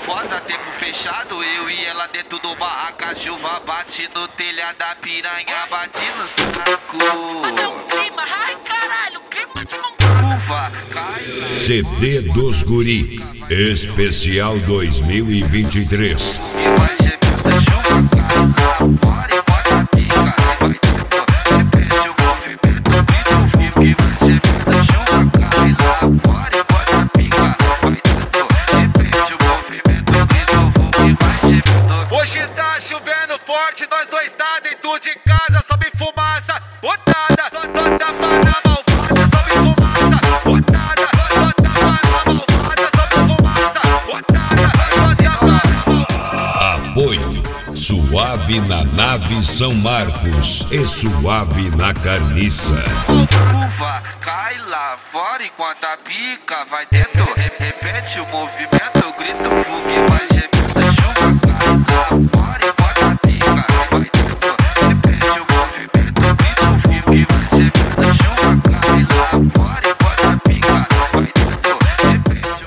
nervosa, tempo fechado. Eu e ela dentro do barraca, chuva bate no telhado, da piranha bate no saco. Clima, ai caralho, clima de Uva, cai lá. CD dos Guri, especial 2023. E vai gemendo, chuva cai lá fora e bota a pica. Vai dentro, repete o movimento, grita o fio que vai gemendo, chuva cai lá fora e bota a pica. Vai dentro, repete o movimento, grita o fio que vai gemendo. Hoje tá chovendo forte, nós dois tá dentro de casa, sobe fumaça, botada, toda para malvada, sobe fumaça, botada, toda para malvada, sobe fumaça, botada, toda para malvada. Apoio Suave na nave São Marcos e Suave na carniça. Uva, cai lá fora enquanto a pica vai dentro. Repete o movimento, grita o fogo e vai gemendo. Chuva cai lá fora enquanto a pica vai dentro. Repete o movimento, grita o fogo e vai gemendo. Chuva cai lá fora enquanto a pica vai dentro. Repete o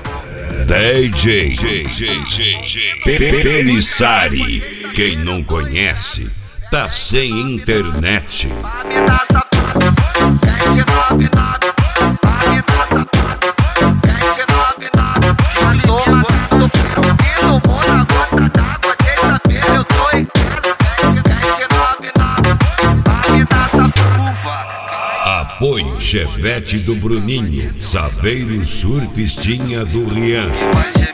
DJ Pelissari. Quem não conhece, tá sem internet. Me dá safado, 799, me dá safado, 799, que toma do frio, que tomou na gota d'água, sexta-feira eu tô em casa, 799, me dá safado. Uva, cai. Apoio Chevette do Bruninho, Saveiro Surfistinha do Rian. Vai gemendo.